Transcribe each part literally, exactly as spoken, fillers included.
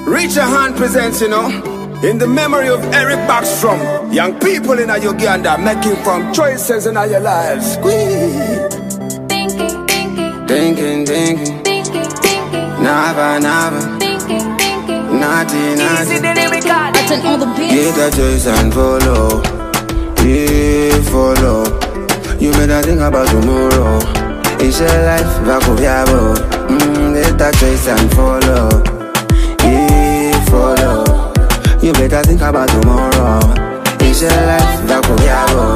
Reach a Hand presents, you know, in the memory of Eric Backstrom. Young people in Uganda making from choices in your lives. Squeeze. Thinking, thinking, Thinking, thinking, thinking, thinking, never, never, thinking, thinking. naughty, naughty. Button all the beats. Get a choice and follow. Yeah, follow. You better think about tomorrow. It's your life, Vakubiabo. Mm, get a choice and follow. Yeah, follow. You better think about tomorrow. It's your life, Vakubiabo.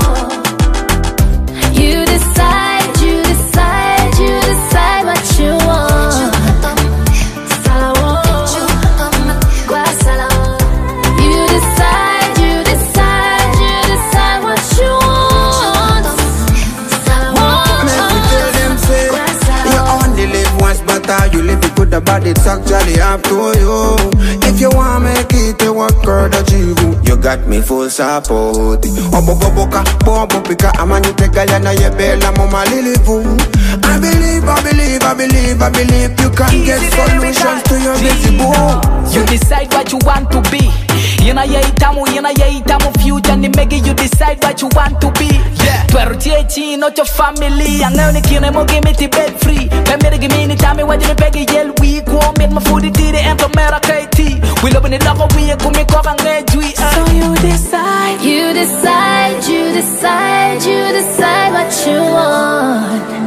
You decide, you decide, you decide what you want. Salawo, gua salawo. You decide, you decide, you decide what you want. Salawo, Tell them say, you only live once, but how you live it good about it's actually up to you. If you want make it, you work hard achieve. You got me full support. Obo boboka, bobo pika, amani tegala na yebela mama lilivu. I believe, I believe, I believe, I believe you can get solutions to your busy boo. You decide what you want to be. You know, yeah, itamu, you know, yeah, itamu future. Ni make you decide what you want to be. Yeah. Twelve T not your family. I'm gonna kill them, give me the bed free. Let me give me any time, what you beg yell week. Won't make my food, it did it, and from America, we love in the love of we are coming, come and get we. So you decide, you decide, you decide, you decide what you want.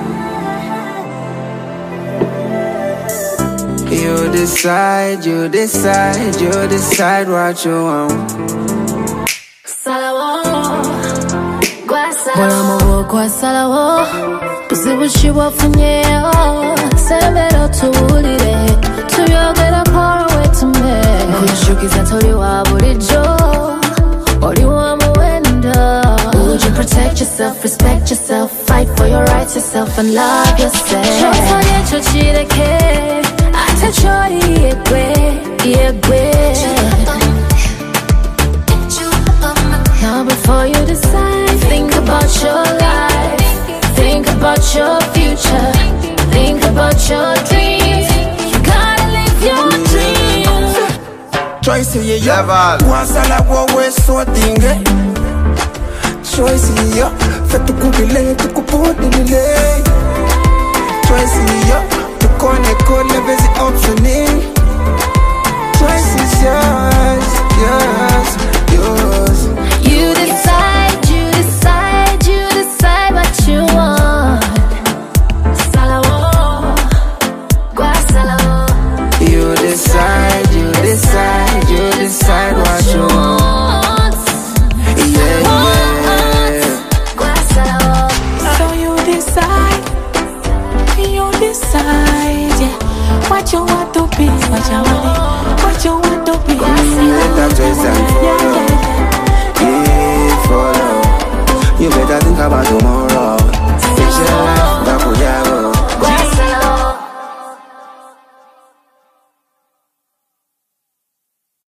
You decide, you decide, you decide what you want. Salawo, gua salawo, gua salawo. Buzibushi wafunyeyo, sembero tuwulire, tuyogera far away to me. Nkushukiza toli wa bulijjo, oli wa muwendo. Would you protect yourself, respect yourself, fight for your rights yourself and love yourself? Chotonye chochireke, ate chori yegwe, yegwe. Now before you decide, think about your life, think about your future, think about your dreams. You gotta live your dreams. Choice you ya, wasala wowe so dinge. Choice you, fetu kubile tukupodile. Choice you, tukone kole bezi optioning. Choice is yours, yours, yours. You decide, you decide, you decide what you want. Salawo, gua salawo. You decide, you decide, you decide what you want. Yeah, yeah. Gua salawo. so you decide, you decide yeah. What you want to be, what you want, what you want to be. Better choice and follow. Yeah, follow. You better think about tomorrow. It's your life.